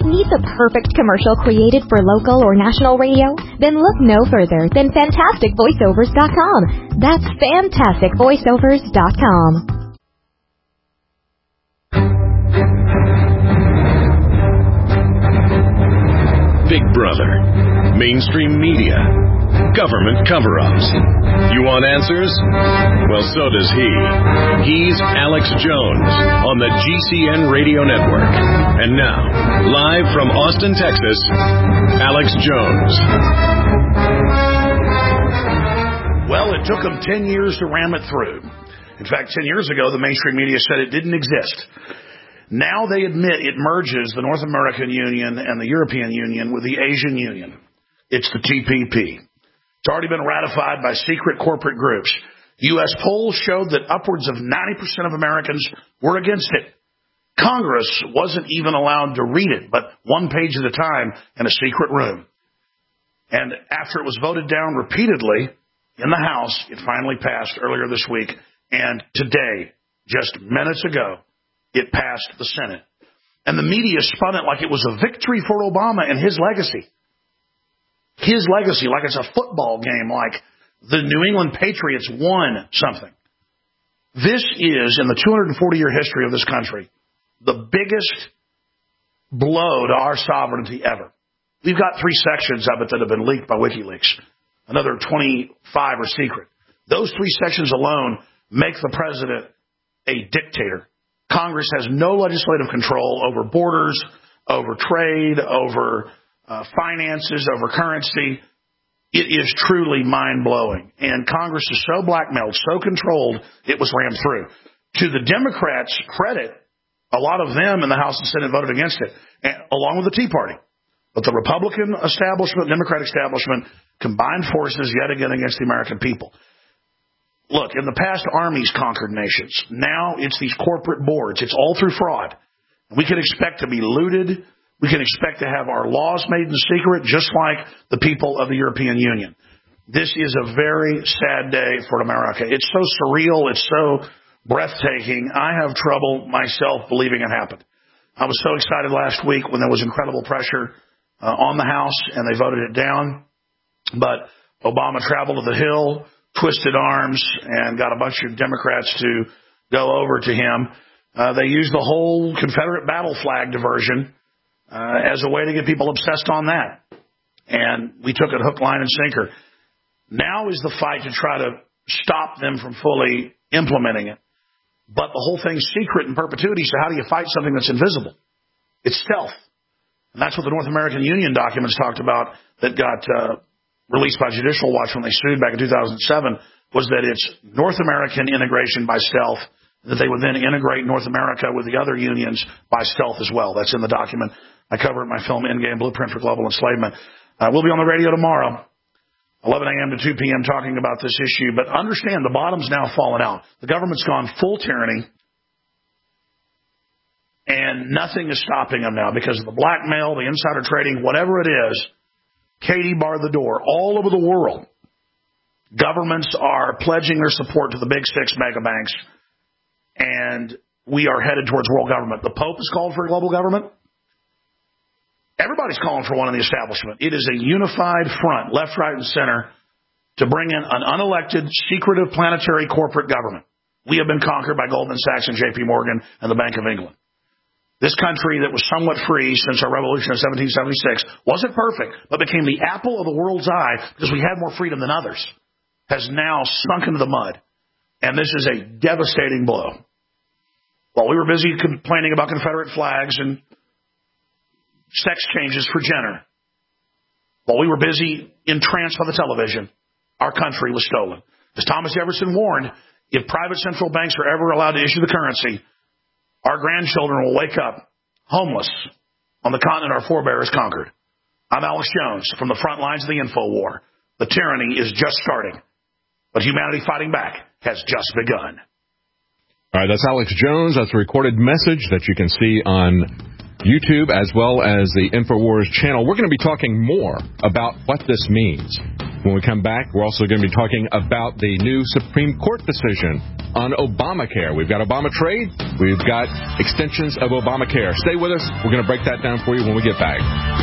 Need the perfect commercial created for local or national radio? Then look no further than FantasticVoiceovers.com. That's FantasticVoiceovers.com. Big Brother, mainstream media, government cover-ups. You want answers? Well, so does he. He's Alex Jones on the GCN Radio Network. And now, live from Austin, Texas, Alex Jones. Well, it took them 10 years to ram it through. In fact, 10 years ago, the mainstream media said it didn't exist. Now they admit it merges the North American Union and the European Union with the Asian Union. It's the TPP. It's already been ratified by secret corporate groups. U.S. polls showed that upwards of 90% of Americans were against it. Congress wasn't even allowed to read it, but one page at a time in a secret room. And after it was voted down repeatedly in the House, it finally passed earlier this week. And today, just minutes ago, it passed the Senate. And the media spun it like it was a victory for Obama and his legacy. His legacy, like it's a football game, like the New England Patriots won something. This is, in the 240-year history of this country, the biggest blow to our sovereignty ever. We've got 3 sections of it that have been leaked by WikiLeaks. Another 25 are secret. Those 3 sections alone make the president a dictator. Congress has no legislative control over borders, over trade, over finances, over currency. It is truly mind-blowing. And Congress is so blackmailed, so controlled, it was rammed through. To the Democrats' credit, a lot of them in the House and Senate voted against it, along with the Tea Party. But the Republican establishment, Democrat establishment, combined forces yet again against the American people. Look, in the past, armies conquered nations. Now it's these corporate boards. It's all through fraud. We can expect to be looted. We can expect to have our laws made in secret, just like the people of the European Union. This is a very sad day for America. It's so surreal. It's so breathtaking. I have trouble myself believing it happened. I was so excited last week when there was incredible pressure on the House and they voted it down. But Obama traveled to the Hill, twisted arms, and got a bunch of Democrats to go over to him. They used the whole Confederate battle flag diversion as a way to get people obsessed on that. And we took it hook, line, and sinker. Now is the fight to try to stop them from fully implementing it. But the whole thing's secret in perpetuity, so how do you fight something that's invisible? It's stealth. And that's what the North American Union documents talked about that got released by Judicial Watch when they sued back in 2007, was that it's North American integration by stealth, that they would then integrate North America with the other unions by stealth as well. That's in the document. I cover it in my film, Endgame Blueprint for Global Enslavement. We'll be on the radio tomorrow, 11 a.m. to 2 p.m., talking about this issue. But understand, the bottom's now fallen out. The government's gone full tyranny, and nothing is stopping them now because of the blackmail, the insider trading, whatever it is. Katie barred the door. All over the world, governments are pledging their support to the big 6 mega banks, and we are headed towards world government. The Pope has called for a global government. Everybody's calling for one in the establishment. It is a unified front, left, right, and center, to bring in an unelected, secretive, planetary corporate government. We have been conquered by Goldman Sachs and J.P. Morgan and the Bank of England. This country that was somewhat free since our revolution of 1776 wasn't perfect, but became the apple of the world's eye because we had more freedom than others, has now sunk into the mud. And this is a devastating blow. While we were busy complaining about Confederate flags and sex changes for Jenner, while we were busy entranced by the television, our country was stolen. As Thomas Jefferson warned, if private central banks are ever allowed to issue the currency, our grandchildren will wake up homeless on the continent our forebears conquered. I'm Alex Jones from the front lines of the info war. The tyranny is just starting, but humanity fighting back has just begun. All right, that's Alex Jones. That's a recorded message that you can see on YouTube as well as the InfoWars channel. We're going to be talking more about what this means. When we come back, we're also going to be talking about the new Supreme Court decision on Obamacare. We've got Obama trade. We've got extensions of Obamacare. Stay with us. We're going to break that down for you when we get back.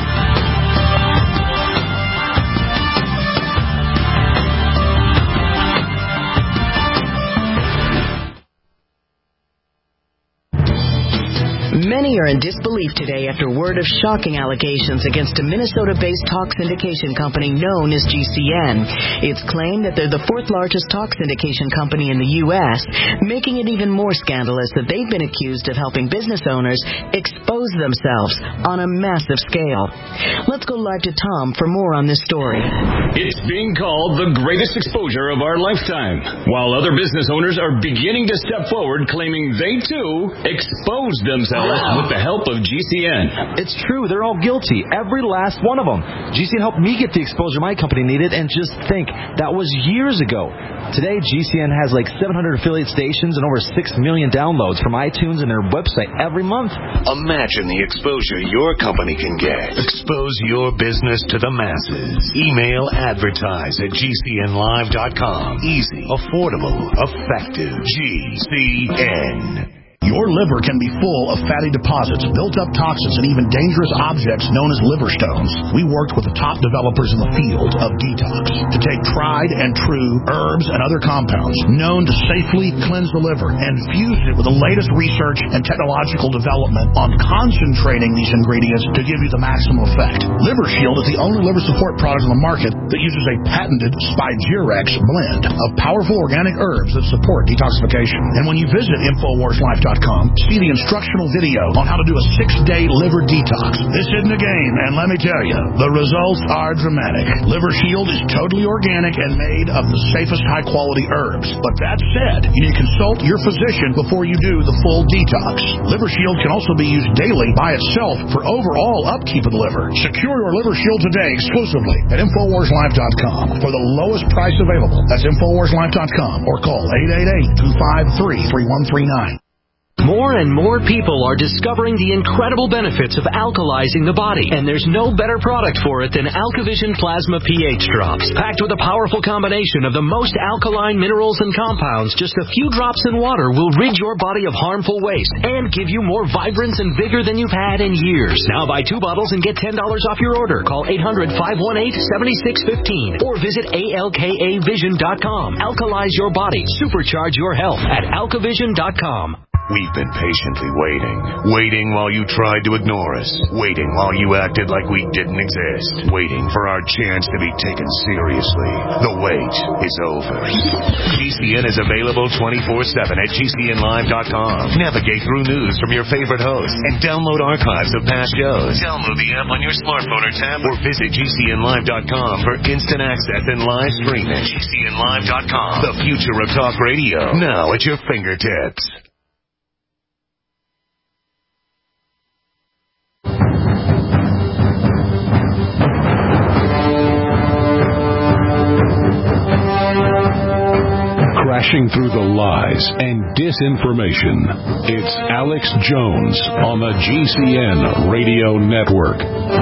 Many are in disbelief today after word of shocking allegations against a Minnesota-based talk syndication company known as GCN. It's claimed that they're the fourth largest talk syndication company in the U.S., making it even more scandalous that they've been accused of helping business owners expose themselves on a massive scale. Let's go live to Tom for more on this story. It's being called the greatest exposure of our lifetime, while other business owners are beginning to step forward claiming they, too, exposed themselves with the help of GCN. It's true. They're all guilty. Every last one of them. GCN helped me get the exposure my company needed, and just think, that was years ago. Today, GCN has like 700 affiliate stations and over 6 million downloads from iTunes and their website every month. Imagine the exposure your company can get. Expose your business to the masses. Email advertise@gcnlive.com. Easy, affordable, effective. GCN. Your liver can be full of fatty deposits, built-up toxins, and even dangerous objects known as liver stones. We worked with the top developers in the field of detox to take tried and true herbs and other compounds known to safely cleanse the liver and fuse it with the latest research and technological development on concentrating these ingredients to give you the maximum effect. Liver Shield is the only liver support product on the market that uses a patented Spigerex blend of powerful organic herbs that support detoxification. And when you visit InfoWarsLife.com, see the instructional video on how to do a 6-day liver detox. This isn't a game, and let me tell you, the results are dramatic. Liver Shield is totally organic and made of the safest high-quality herbs. But that said, you need to consult your physician before you do the full detox. Liver Shield can also be used daily by itself for overall upkeep of the liver. Secure your Liver Shield today exclusively at InfoWarsLife.com for the lowest price available. That's InfoWarsLife.com or call 888-253-3139. More and more people are discovering the incredible benefits of alkalizing the body, and there's no better product for it than AlkaVision Plasma pH Drops. Packed with a powerful combination of the most alkaline minerals and compounds, just a few drops in water will rid your body of harmful waste and give you more vibrance and vigor than you've had in years. Now buy 2 bottles and get $10 off your order. Call 800-518-7615 or visit ALKAvision.com. Alkalize your body. Supercharge your health at AlkaVision.com. We've been patiently waiting while you tried to ignore us, waiting while you acted like we didn't exist, waiting for our chance to be taken seriously. The wait is over. GCN is available 24/7 at GCNlive.com. Navigate through news from your favorite hosts and download archives of past shows. Download the app on your smartphone or tablet or visit GCNlive.com for instant access and live streaming. GCNlive.com, the future of talk radio, now at your fingertips. Crashing through the lies and disinformation. It's Alex Jones on the GCN Radio Network.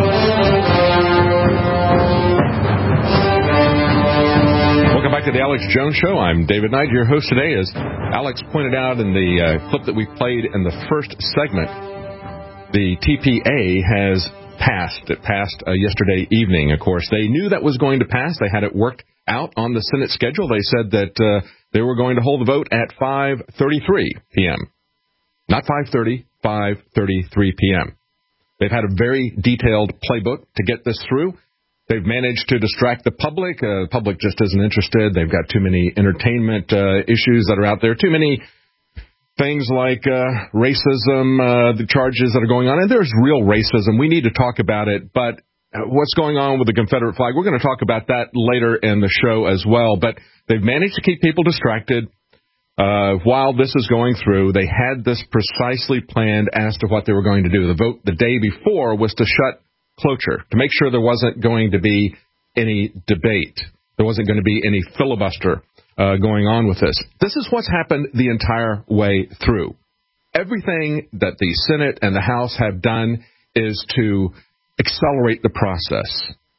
Welcome back to the Alex Jones Show. I'm David Knight, your host today. As Alex pointed out in the clip that we played in the first segment, the TPA has passed. It passed yesterday evening, of course. They knew that was going to pass. They had it worked out on the Senate schedule. They said that they were going to hold the vote at 5:33 p.m. Not 5:30, 5:33 p.m. They've had a very detailed playbook to get this through. They've managed to distract the public. The public just isn't interested. They've got too many entertainment issues that are out there, too many things like racism, the charges that are going on. And there's real racism. We need to talk about it. But what's going on with the Confederate flag, we're going to talk about that later in the show as well. But they've managed to keep people distracted while this is going through. They had this precisely planned as to what they were going to do. The vote the day before was to shut cloture, to make sure there wasn't going to be any debate. There wasn't going to be any filibuster going on with this. This is what's happened the entire way through. Everything that the Senate and the House have done is to accelerate the process.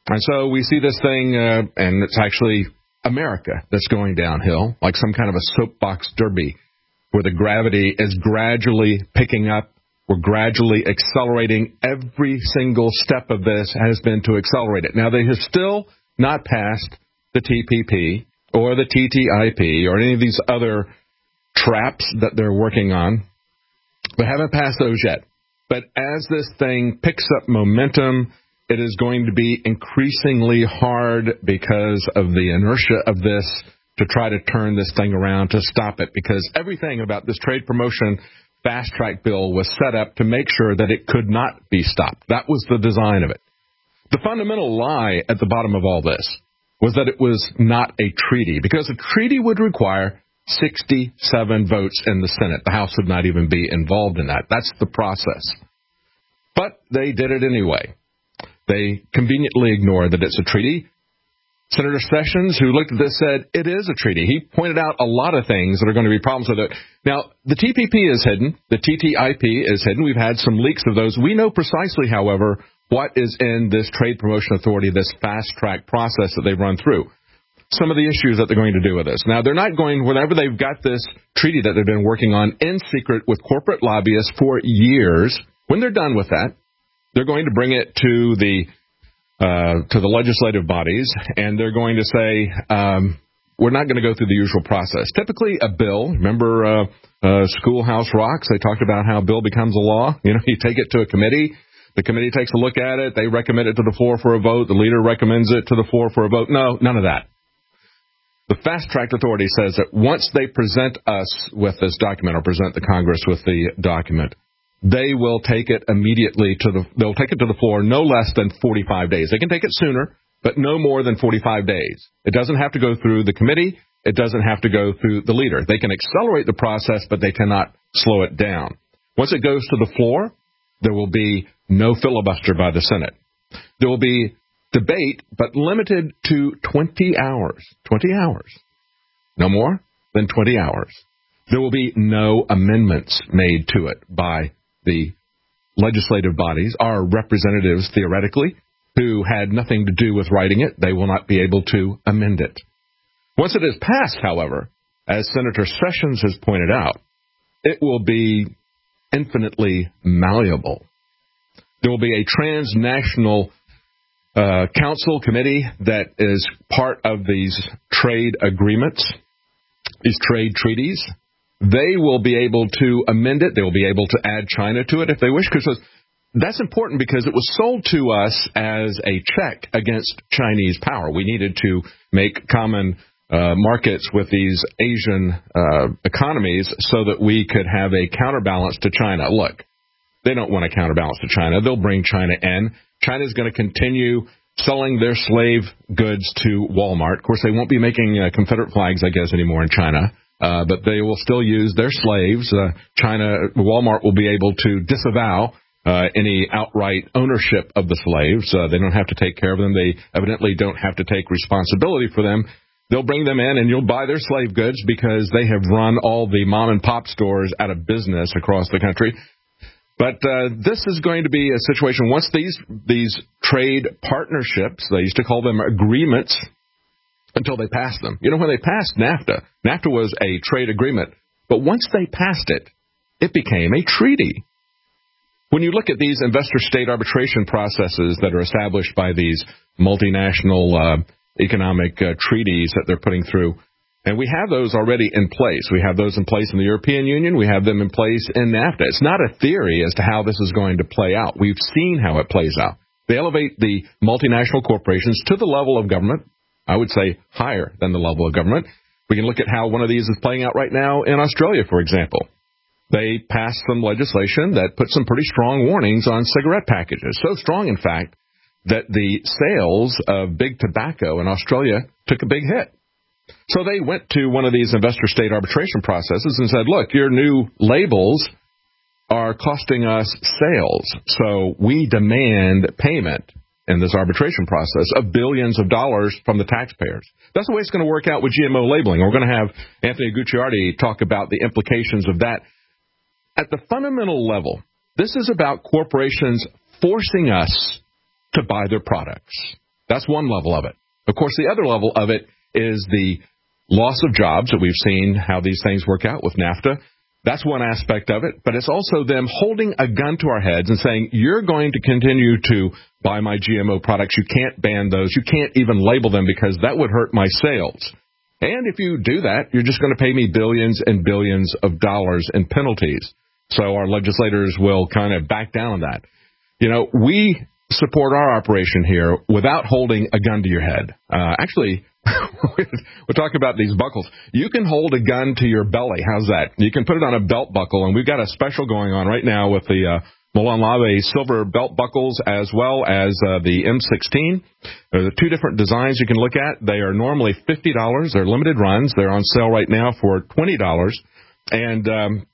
And so we see this thing, and it's actually America that's going downhill, like some kind of a soapbox derby, where the gravity is gradually picking up. We're gradually accelerating. Every single step of this has been to accelerate it. Now, they have still not passed the TPP or the TTIP or any of these other traps that they're working on. They haven't passed those yet. But as this thing picks up momentum, it is going to be increasingly hard because of the inertia of this to try to turn this thing around, to stop it, because everything about this trade promotion fast-track bill was set up to make sure that it could not be stopped. That was the design of it. The fundamental lie at the bottom of all this was that it was not a treaty, because a treaty would require 67 votes in the Senate. The House would not even be involved in that. That's the process. But they did it anyway. They conveniently ignored that it's a treaty. Senator Sessions, who looked at this, said it is a treaty. He pointed out a lot of things that are going to be problems with it. Now, the TPP is hidden. The TTIP is hidden. We've had some leaks of those. We know precisely, however, what is in this Trade Promotion Authority, this fast-track process that they've run through. Some of the issues that they're going to do with this. Now, they're not going, whenever they've got this treaty that they've been working on in secret with corporate lobbyists for years, when they're done with that, they're going to bring it to the legislative bodies, and they're going to say, we're not going to go through the usual process. Typically, a bill, remember Schoolhouse Rocks? They talked about how a bill becomes a law. You take it to a committee. The committee takes a look at it. They recommend it to the floor for a vote. The leader recommends it to the floor for a vote. No, none of that. The fast-track authority says that once they present us with this document, or present the Congress with the document, they will take it immediately they'll take it to the floor no less than 45 days. They can take it sooner, but no more than 45 days. It doesn't have to go through the committee. It doesn't have to go through the leader. They can accelerate the process, but they cannot slow it down. Once it goes to the floor, there will be no filibuster by the Senate. There will be debate, but limited to 20 hours. 20 hours. No more than 20 hours. There will be no amendments made to it by the legislative bodies. Our representatives, theoretically, who had nothing to do with writing it, they will not be able to amend it. Once it is passed, however, as Senator Sessions has pointed out, it will be infinitely malleable. There will be a transnational council committee that is part of these trade agreements, these trade treaties. They will be able to amend it. They will be able to add China to it if they wish, because that's important, because it was sold to us as a check against Chinese power. We needed to make common markets with these Asian economies so that we could have a counterbalance to China. Look, they don't want a counterbalance to China. They'll bring China in. China's going to continue selling their slave goods to Walmart. Of course, they won't be making Confederate flags, I guess, anymore in China. But they will still use their slaves. Walmart will be able to disavow any outright ownership of the slaves. They don't have to take care of them. They evidently don't have to take responsibility for them. They'll bring them in, and you'll buy their slave goods because they have run all the mom-and-pop stores out of business across the country. But this is going to be a situation, once these trade partnerships, they used to call them agreements, until they passed them. When they passed NAFTA, NAFTA was a trade agreement, but once they passed it, it became a treaty. When you look at these investor-state arbitration processes that are established by these multinational economic treaties that they're putting through, and we have those already in place. We have those in place in the European Union. We have them in place in NAFTA. It's not a theory as to how this is going to play out. We've seen how it plays out. They elevate the multinational corporations to the level of government. I would say higher than the level of government. We can look at how one of these is playing out right now in Australia, for example. They passed some legislation that put some pretty strong warnings on cigarette packages. So strong, in fact, that the sales of big tobacco in Australia took a big hit. So they went to one of these investor-state arbitration processes and said, look, your new labels are costing us sales, so we demand payment in this arbitration process of billions of dollars from the taxpayers. That's the way it's going to work out with GMO labeling. We're going to have Anthony Gucciardi talk about the implications of that. At the fundamental level, this is about corporations forcing us to buy their products. That's one level of it. Of course, the other level of it is the loss of jobs that we've seen how these things work out with NAFTA. That's one aspect of it, but it's also them holding a gun to our heads and saying, you're going to continue to buy my GMO products. You can't ban those. You can't even label them because that would hurt my sales. And if you do that, you're just going to pay me billions and billions of dollars in penalties. So our legislators will kind of back down on that. You know, we support our operation here without holding a gun to your head. Actually, we're talking about these buckles. You can hold a gun to your belly. How's that? You can put it on a belt buckle, and we've got a special going on right now with the Molonlabe silver belt buckles as well as the M16. There are two different designs you can look at. They are normally $50. They're limited runs. They're on sale right now for $20. And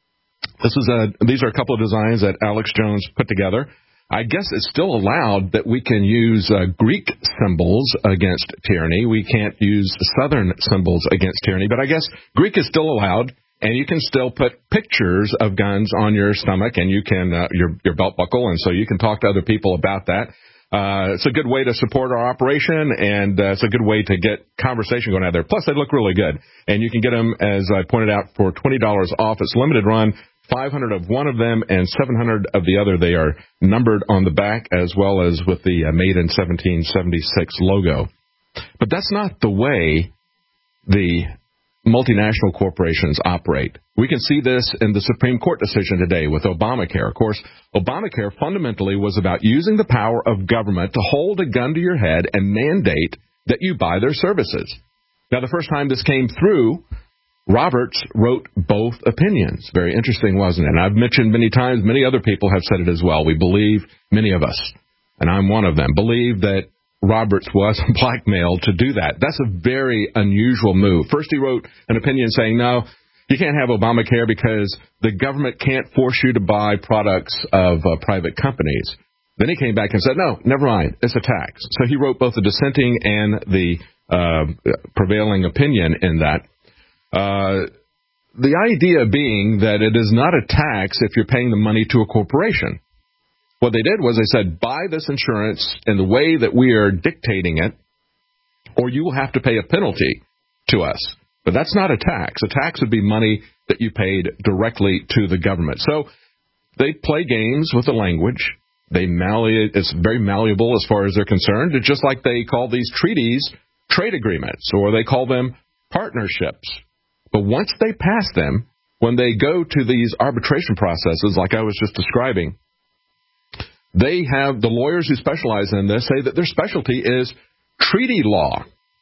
these are a couple of designs that Alex Jones put together. I guess it's still allowed that we can use Greek symbols against tyranny. We can't use Southern symbols against tyranny, but I guess Greek is still allowed, and you can still put pictures of guns on your stomach and you can your belt buckle, and so you can talk to other people about that. It's a good way to support our operation, and it's a good way to get conversation going out there. Plus, they look really good, and you can get them, as I pointed out, for $20 off. It's limited run. 500 of one of them and 700 of the other. They are numbered on the back as well as with the Made in 1776 logo. But that's not the way the multinational corporations operate. We can see this in the Supreme Court decision today with Obamacare. Of course, Obamacare fundamentally was about using the power of government to hold a gun to your head and mandate that you buy their services. Now, the first time this came through, Roberts wrote both opinions. Very interesting, wasn't it? And I've mentioned many times, many other people have said it as well. We believe, many of us, and I'm one of them, believe that Roberts was blackmailed to do that. That's a very unusual move. First, he wrote an opinion saying, no, you can't have Obamacare because the government can't force you to buy products of private companies. Then he came back and said, no, never mind, it's a tax. So he wrote both the dissenting and the prevailing opinion in that. The idea being that it is not a tax if you're paying the money to a corporation. What they did was they said, buy this insurance in the way that we are dictating it, or you will have to pay a penalty to us. But that's not a tax. A tax would be money that you paid directly to the government. So they play games with the language. It's very malleable as far as they're concerned. It's just like they call these treaties trade agreements, or they call them partnerships. But once they pass them, when they go to these arbitration processes, like I was just describing, they have the lawyers who specialize in this say that their specialty is treaty law,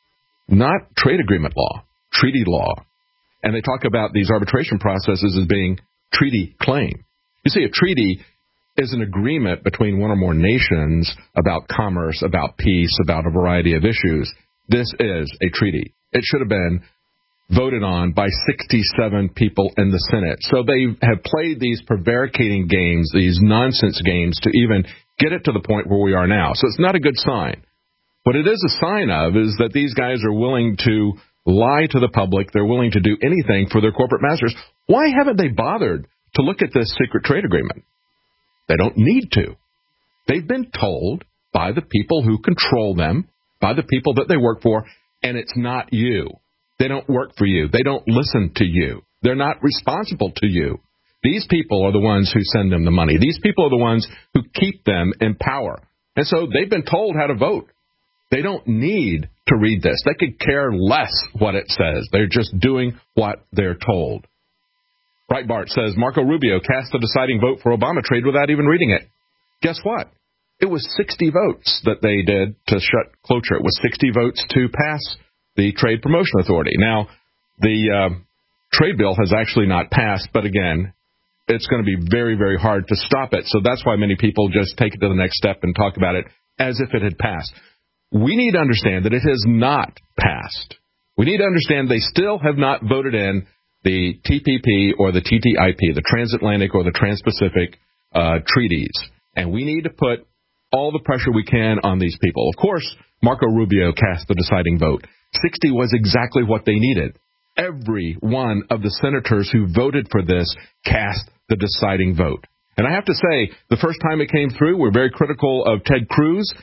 not trade agreement law, treaty law. And they talk about these arbitration processes as being treaty claim. You see, a treaty is an agreement between one or more nations about commerce, about peace, about a variety of issues. This is a treaty. It should have been voted on by 67 people in the Senate. So they have played these prevaricating games, these nonsense games, to even get it to the point where we are now. So it's not a good sign. What it is a sign of is that these guys are willing to lie to the public. They're willing to do anything for their corporate masters. Why haven't they bothered to look at this secret trade agreement? They don't need to. They've been told by the people who control them, by the people that they work for, and it's not you. They don't work for you. They don't listen to you. They're not responsible to you. These people are the ones who send them the money. These people are the ones who keep them in power. And so they've been told how to vote. They don't need to read this. They could care less what it says. They're just doing what they're told. Breitbart says Marco Rubio cast the deciding vote for Obamacare without even reading it. Guess what? It was 60 votes that they did to shut cloture. It was 60 votes to pass the Trade Promotion Authority. Now, the trade bill has actually not passed, but again, it's going to be very, very hard to stop it. So that's why many people just take it to the next step and talk about it as if it had passed. We need to understand that it has not passed. We need to understand they still have not voted in the TPP or the TTIP, the Transatlantic or the Trans-Pacific treaties. And we need to put all the pressure we can on these people. Of course, Marco Rubio cast the deciding vote. 60 was exactly what they needed. Every one of the senators who voted for this cast the deciding vote. And I have to say, the first time it came through, we're very critical of Ted Cruz.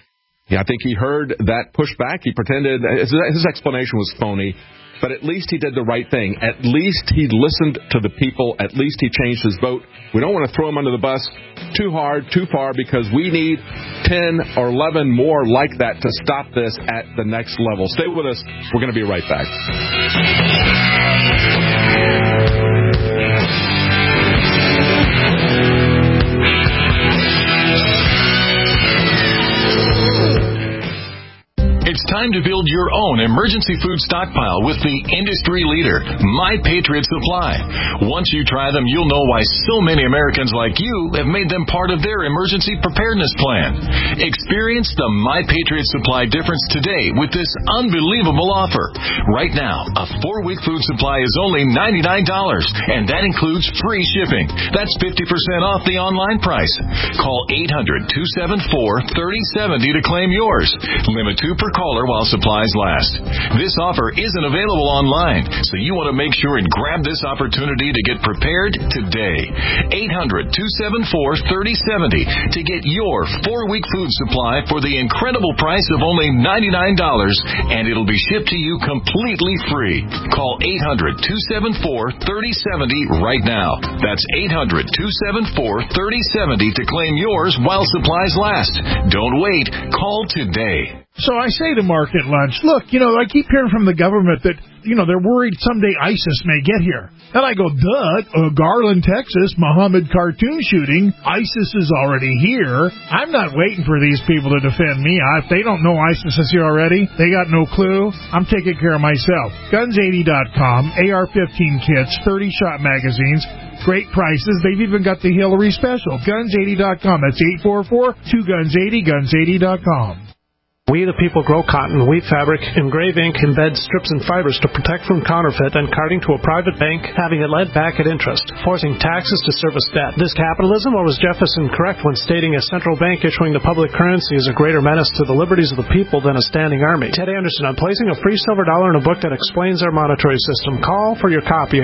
I think he heard that pushback. He pretended his explanation was phony, but at least he did the right thing. At least he listened to the people. At least he changed his vote. We don't want to throw him under the bus too hard, too far, because we need 10 or 11 more like that to stop this at the next level. Stay with us. We're going to be right back. It's time to build your own emergency food stockpile with the industry leader, My Patriot Supply. Once you try them, you'll know why so many Americans like you have made them part of their emergency preparedness plan. Experience the My Patriot Supply difference today with this unbelievable offer. Right now, a 4-week food supply is only $99, and that includes free shipping. That's 50% off the online price. Call 800-274-3070 to claim yours. Limit 2 per caller while supplies last. This offer isn't available online, so you want to make sure and grab this opportunity to get prepared today. 800-274-3070 to get your 4-week food supply for the incredible price of only $99, and it'll be shipped to you completely free. Call 800-274-3070 right now. That's 800-274-3070 to claim yours while supplies last. Don't wait. Call today. So I say to Mark at lunch, look, I keep hearing from the government that, they're worried someday ISIS may get here. And I go, Garland, Texas, Muhammad cartoon shooting, ISIS is already here. I'm not waiting for these people to defend me. If they don't know ISIS is here already, they got no clue. I'm taking care of myself. Guns80.com, AR-15 kits, 30-shot magazines, great prices. They've even got the Hillary special. Guns80.com. That's 844-2-GUNS-80, Guns80.com. We the people grow cotton, weave fabric, engrave ink, embed strips and fibers to protect from counterfeit and carting to a private bank, having it lent back at interest, forcing taxes to service debt. This capitalism, or was Jefferson correct when stating a central bank issuing the public currency is a greater menace to the liberties of the people than a standing army? Ted Anderson, I'm placing a free silver dollar in a book that explains our monetary system. Call for your copy,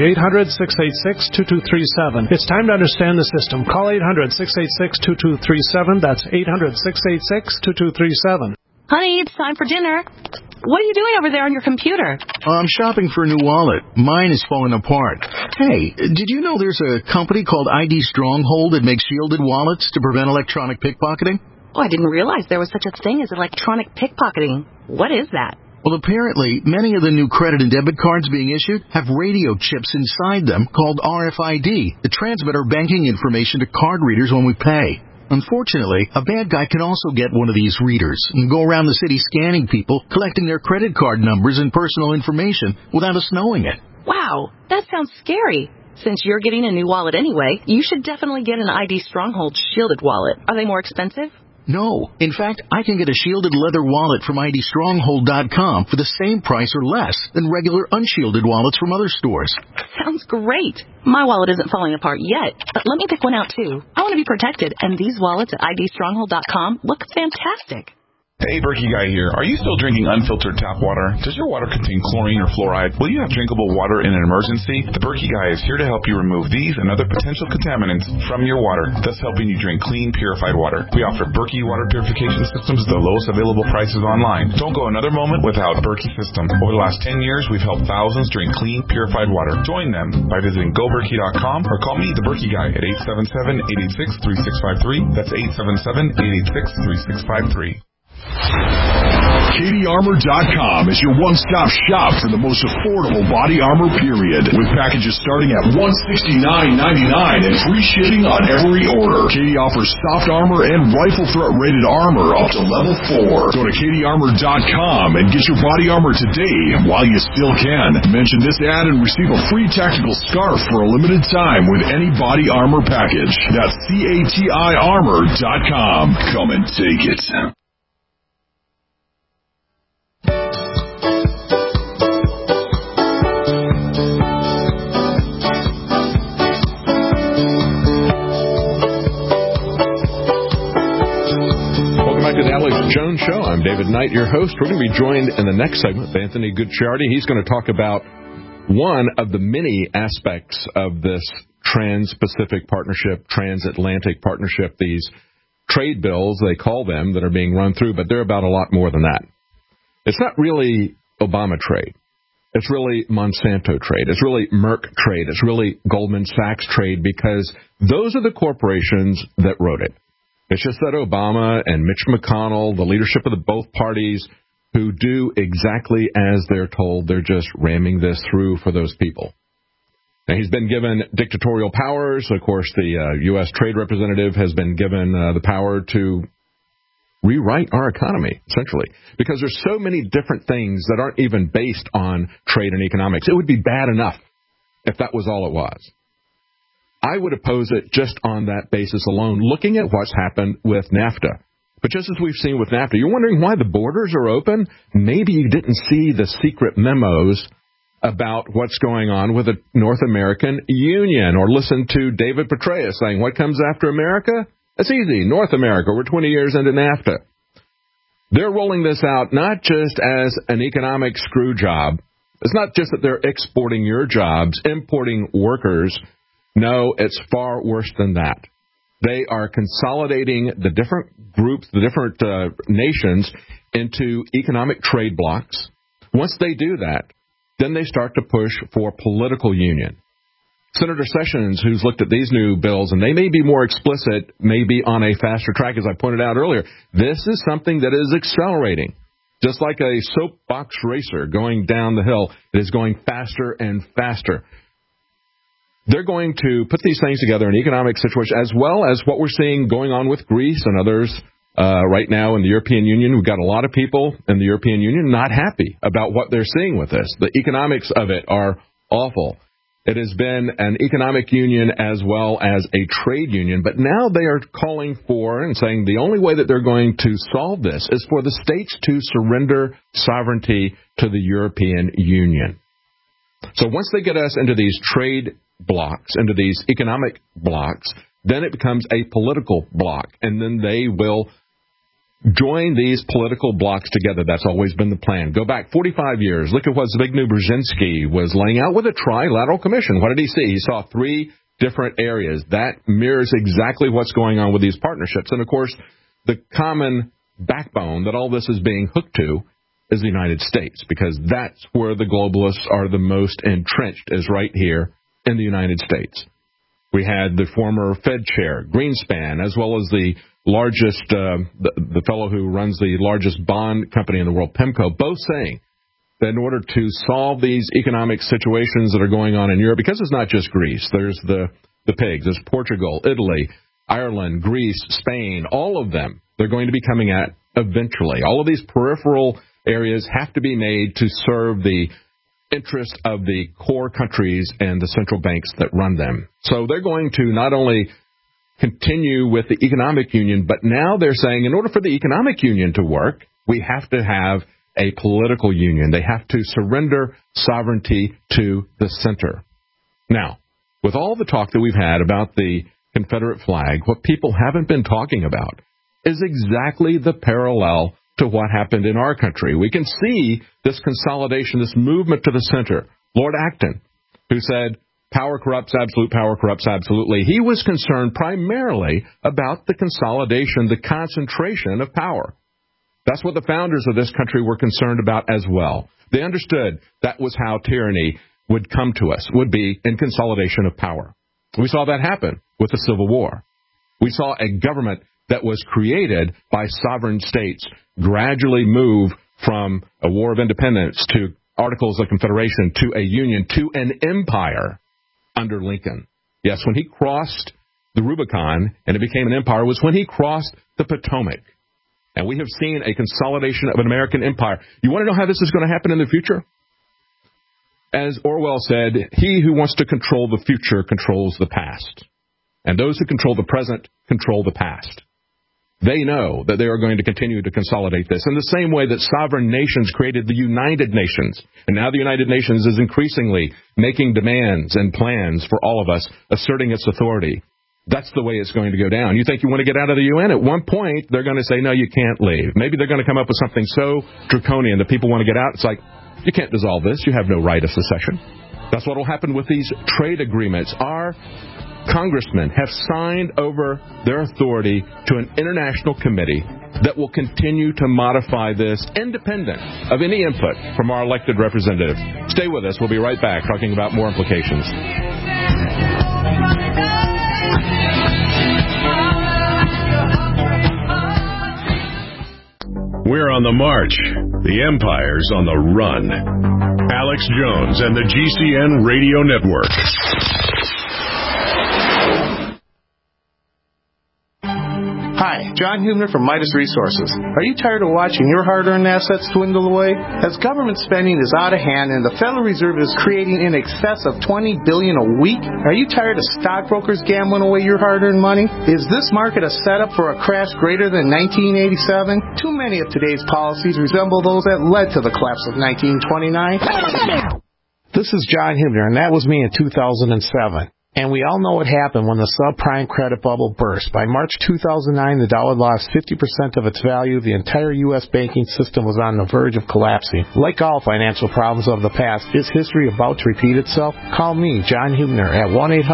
800-686-2237. It's time to understand the system. Call 800-686-2237. That's 800-686-2237. Honey, it's time for dinner. What are you doing over there on your computer? I'm shopping for a new wallet. Mine is falling apart. Hey, did you know there's a company called ID Stronghold that makes shielded wallets to prevent electronic pickpocketing? Oh, I didn't realize there was such a thing as electronic pickpocketing. What is that? Well, apparently, many of the new credit and debit cards being issued have radio chips inside them called RFID that transmit our banking information to card readers when we pay. Unfortunately, a bad guy can also get one of these readers and go around the city scanning people, collecting their credit card numbers and personal information without us knowing it. Wow, that sounds scary. Since you're getting a new wallet anyway, you should definitely get an ID Stronghold shielded wallet. Are they more expensive? No. In fact, I can get a shielded leather wallet from IDStronghold.com for the same price or less than regular unshielded wallets from other stores. Sounds great. My wallet isn't falling apart yet, but let me pick one out too. I want to be protected, and these wallets at IDStronghold.com look fantastic. Hey, Berkey Guy here. Are you still drinking unfiltered tap water? Does your water contain chlorine or fluoride? Will you have drinkable water in an emergency? The Berkey Guy is here to help you remove these and other potential contaminants from your water, thus helping you drink clean, purified water. We offer Berkey water purification systems at the lowest available prices online. Don't go another moment without Berkey system. Over the last 10 years, we've helped thousands drink clean, purified water. Join them by visiting GoBerkey.com or call me, the Berkey Guy, at 877-886-3653. That's 877-886-3653. CatieArmor.com is your one-stop shop for the most affordable body armor, period. With packages starting at $169.99 and free shipping on every order. Katie offers soft armor and rifle threat-rated armor up to level 4. Go to CatieArmor.com and get your body armor today while you still can. Mention this ad and receive a free tactical scarf for a limited time with any body armor package. That's CatieArmor.com. Come and take it. To the Alex Jones Show. I'm David Knight, your host. We're going to be joined in the next segment by Anthony Gucciardi. He's going to talk about one of the many aspects of this Trans-Pacific Partnership, Transatlantic Partnership, these trade bills, they call them, that are being run through, but they're about a lot more than that. It's not really Obama trade. It's really Monsanto trade. It's really Merck trade. It's really Goldman Sachs trade, because those are the corporations that wrote it. It's just that Obama and Mitch McConnell, the leadership of both parties, who do exactly as they're told, they're just ramming this through for those people. Now, he's been given dictatorial powers. Of course, the U.S. Trade Representative has been given the power to rewrite our economy, essentially, because there's so many different things that aren't even based on trade and economics. It would be bad enough if that was all it was. I would oppose it just on that basis alone, looking at what's happened with NAFTA. But just as we've seen with NAFTA, you're wondering why the borders are open? Maybe you didn't see the secret memos about what's going on with the North American Union, or listen to David Petraeus saying, what comes after America? It's easy. North America. We're 20 years into NAFTA. They're rolling this out not just as an economic screw job. It's not just that they're exporting your jobs, importing workers. No, it's far worse than that. They are consolidating the different groups, the different nations into economic trade blocs. Once they do that, then they start to push for political union. Senator Sessions, who's looked at these new bills, and they may be more explicit, may be on a faster track, as I pointed out earlier. This is something that is accelerating. Just like a soapbox racer going down the hill, it is going faster and faster. They're going to put these things together in an economic situation, as well as what we're seeing going on with Greece and others right now in the European Union. We've got a lot of people in the European Union not happy about what they're seeing with this. The economics of it are awful. It has been an economic union as well as a trade union, but now they are calling for and saying the only way that they're going to solve this is for the states to surrender sovereignty to the European Union. So once they get us into these trade blocks, into these economic blocks, then it becomes a political block, and then they will join these political blocks together. That's always been the plan. Go back 45 years. Look at what Zbigniew Brzezinski was laying out with a trilateral commission. What did he see? He saw 3 different areas. That mirrors exactly what's going on with these partnerships. And, of course, the common backbone that all this is being hooked to is the United States, because that's where the globalists are the most entrenched, is right here in the United States. We had the former Fed chair, Greenspan, as well as the largest, the fellow who runs the largest bond company in the world, PIMCO, both saying that in order to solve these economic situations that are going on in Europe, because it's not just Greece, there's the pigs, there's Portugal, Italy, Ireland, Greece, Spain, all of them, they're going to be coming at eventually. All of these peripheral areas have to be made to serve the interest of the core countries and the central banks that run them. So they're going to not only continue with the economic union, but now they're saying in order for the economic union to work, we have to have a political union. They have to surrender sovereignty to the center. Now, with all the talk that we've had about the Confederate flag, what people haven't been talking about is exactly the parallel to what happened in our country. We can see this consolidation, this movement to the center. Lord Acton, who said, power corrupts absolutely. He was concerned primarily about the consolidation, the concentration of power. That's what the founders of this country were concerned about as well. They understood that was how tyranny would come to us, would be in consolidation of power. We saw that happen with the Civil War. We saw a government that was created by sovereign states gradually move from a war of independence to Articles of Confederation to a union to an empire under Lincoln. Yes, when he crossed the Rubicon and it became an empire was when he crossed the Potomac. And we have seen a consolidation of an American empire. You want to know how this is going to happen in the future? As Orwell said, he who wants to control the future controls the past. And those who control the present control the past. They know that they are going to continue to consolidate this in the same way that sovereign nations created the United Nations. And now the United Nations is increasingly making demands and plans for all of us, asserting its authority. That's the way it's going to go down. You think you want to get out of the UN? At one point, they're going to say, no, you can't leave. Maybe they're going to come up with something so draconian that people want to get out. It's like, you can't dissolve this. You have no right of secession. That's what will happen with these trade agreements. Our congressmen have signed over their authority to an international committee that will continue to modify this independent of any input from our elected representatives. Stay with us. We'll be right back talking about more implications. We're on the march. The empire's on the run. Alex Jones and the GCN Radio Network. Hi, John Hubner from Midas Resources. Are you tired of watching your hard-earned assets dwindle away? As government spending is out of hand and the Federal Reserve is creating in excess of $20 billion a week, are you tired of stockbrokers gambling away your hard-earned money? Is this market a setup for a crash greater than 1987? Too many of today's policies resemble those that led to the collapse of 1929. This is John Hubner, and that was me in 2007. And we all know what happened when the subprime credit bubble burst. By March 2009, the dollar lost 50% of its value. The entire U.S. banking system was on the verge of collapsing. Like all financial problems of the past, is history about to repeat itself? Call me, John Hubner, at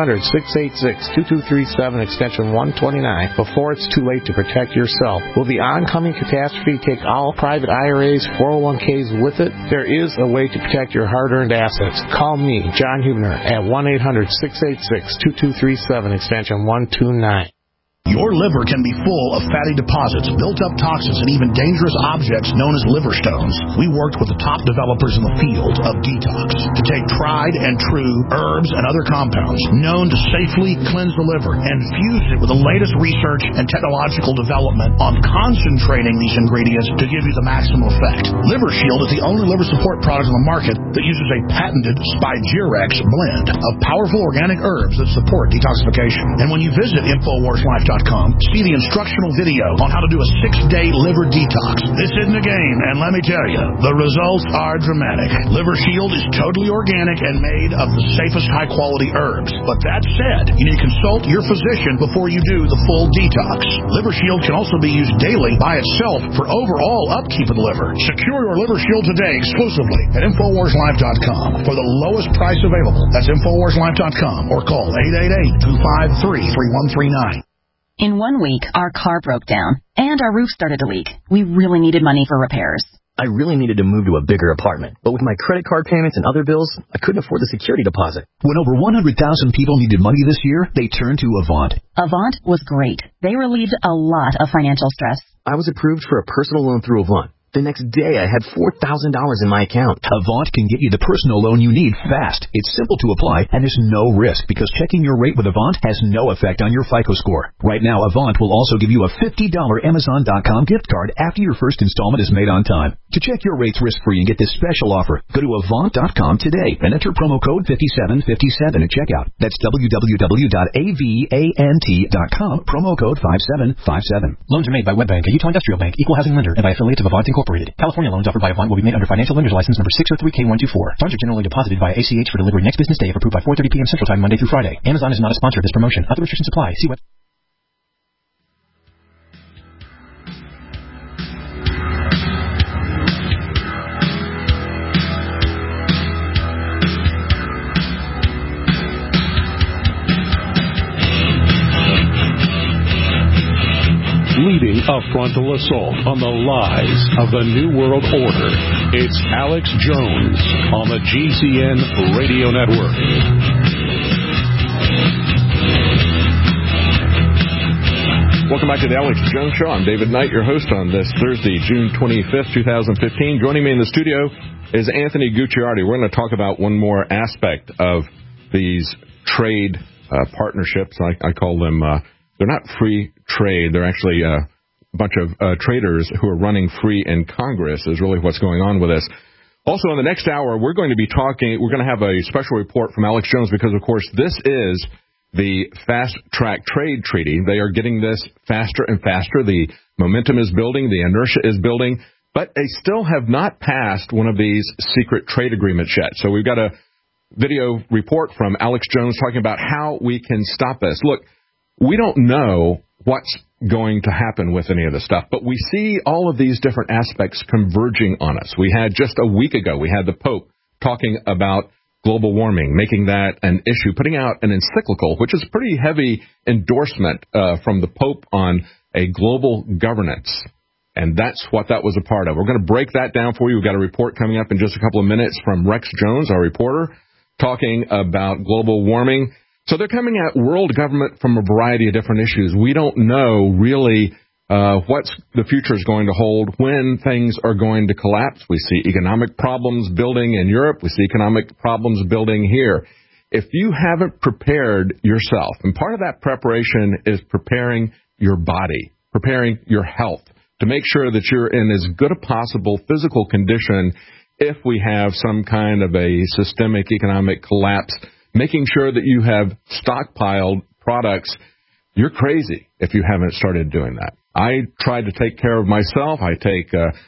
1-800-686-2237, extension 129, before it's too late to protect yourself. Will the oncoming catastrophe take all private IRAs, 401ks with it? There is a way to protect your hard-earned assets. Call me, John Hubner, at 1-800-686-2237, extension 129. Your liver can be full of fatty deposits, built-up toxins, and even dangerous objects known as liver stones. We worked with the top developers in the field of detox to take tried and true herbs and other compounds known to safely cleanse the liver and fuse it with the latest research and technological development on concentrating these ingredients to give you the maximum effect. Liver Shield is the only liver support product on the market that uses a patented Spigerex blend of powerful organic herbs that support detoxification. And when you visit InfoWarsLife.com, see the instructional video on how to do a 6-day liver detox. This isn't a game, and let me tell you, the results are dramatic. Liver Shield is totally organic and made of the safest high-quality herbs. But that said, you need to consult your physician before you do the full detox. Liver Shield can also be used daily by itself for overall upkeep of the liver. Secure your Liver Shield today exclusively at InfoWarsLife.com for the lowest price available. That's InfoWarsLife.com or call 888-253-3139. In 1 week, our car broke down, and our roof started to leak. We really needed money for repairs. I really needed to move to a bigger apartment, but with my credit card payments and other bills, I couldn't afford the security deposit. When over 100,000 people needed money this year, they turned to Avant. Avant was great. They relieved a lot of financial stress. I was approved for a personal loan through Avant. The next day, I had $4,000 in my account. Avant can get you the personal loan you need fast. It's simple to apply, and there's no risk because checking your rate with Avant has no effect on your FICO score. Right now, Avant will also give you a $50 Amazon.com gift card after your first installment is made on time. To check your rates risk-free and get this special offer, go to Avant.com today and enter promo code 5757 at checkout. That's www.avant.com, promo code 5757. Loans are made by WebBank, a Utah Industrial Bank, equal housing lender, and by affiliates of Avant Incorporated. California loans offered by Avant will be made under financial lender's license number 603K124. Funds are generally deposited via ACH for delivery next business day if approved by 4:30 p.m. Central Time, Monday through Friday. Amazon is not a sponsor of this promotion. Other restrictions apply. See website. Leading a frontal assault on the lies of the New World Order. It's Alex Jones on the GCN Radio Network. Welcome back to the Alex Jones Show. I'm David Knight, your host on this Thursday, June 25th, 2015. Joining me in the studio is Anthony Gucciardi. We're going to talk about one more aspect of these trade partnerships. I call them... they're not free trade. They're actually a bunch of traders who are running free in Congress is really what's going on with this. Also, in the next hour, we're going to have a special report from Alex Jones because, of course, this is the Fast Track Trade Treaty. They are getting this faster and faster. The momentum is building. The inertia is building. But they still have not passed one of these secret trade agreements yet. So we've got a video report from Alex Jones talking about how we can stop this. Look, we don't know what's going to happen with any of this stuff, but we see all of these different aspects converging on us. We had just a week ago, we had the Pope talking about global warming, making that an issue, putting out an encyclical, which is a pretty heavy endorsement from the Pope on a global governance. And that's what that was a part of. We're going to break that down for you. We've got a report coming up in just a couple of minutes from Rex Jones, our reporter, talking about global warming. So they're coming at world government from a variety of different issues. We don't know really what the future is going to hold, when things are going to collapse. We see economic problems building in Europe. We see economic problems building here. If you haven't prepared yourself, and part of that preparation is preparing your body, preparing your health, to make sure that you're in as good a possible physical condition if we have some kind of a systemic economic collapse, making sure that you have stockpiled products. You're crazy if you haven't started doing that. I tried to take care of myself. I take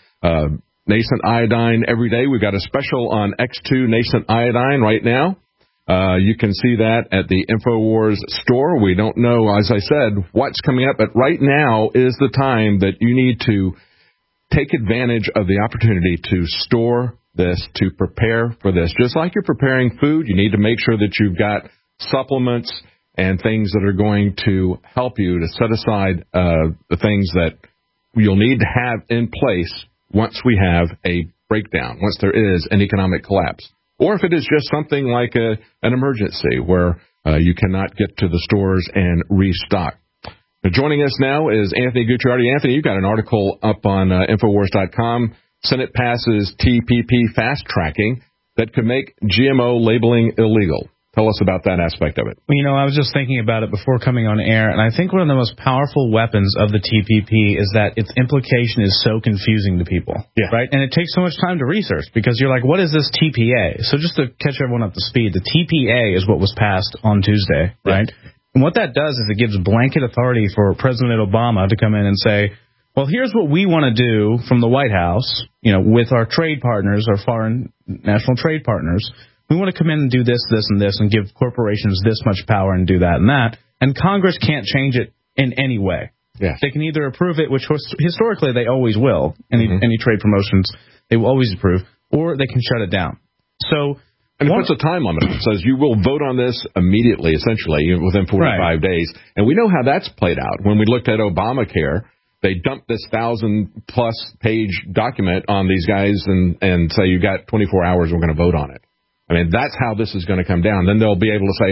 nascent iodine every day. We've got a special on X2 nascent iodine right now. You can see that at the InfoWars store. We don't know, as I said, what's coming up, but right now is the time that you need to take advantage of the opportunity to store this, to prepare for this. Just like you're preparing food, you need to make sure that you've got supplements and things that are going to help you to set aside the things that you'll need to have in place once we have a breakdown, once there is an economic collapse. Or if it is just something like an emergency where you cannot get to the stores and restock. Now, joining us now is Anthony Gucciardi. Anthony, you've got an article up on Infowars.com. Senate passes TPP fast tracking that could make GMO labeling illegal. Tell us about that aspect of it. Well, I was just thinking about it before coming on air, and I think one of the most powerful weapons of the TPP is that its implication is so confusing to people, right? And it takes so much time to research because you're like, what is this TPA? So just to catch everyone up to speed, the TPA is what was passed on Tuesday, right? And what that does is it gives blanket authority for President Obama to come in and say, well, here's what we want to do from the White House, with our trade partners, our foreign national trade partners. We want to come in and do this, this, and this, and give corporations this much power and do that and that. And Congress can't change it in any way. Yeah. They can either approve it, which historically they always will. Any trade promotions, they will always approve, or they can shut it down. So, and it puts a time limit. It says you will vote on this immediately, essentially, within 45 days. And we know how that's played out. When we looked at Obamacare, they dumped this 1,000-plus page document on these guys and say, you got 24 hours, we're going to vote on it. I mean, that's how this is going to come down. Then they'll be able to say,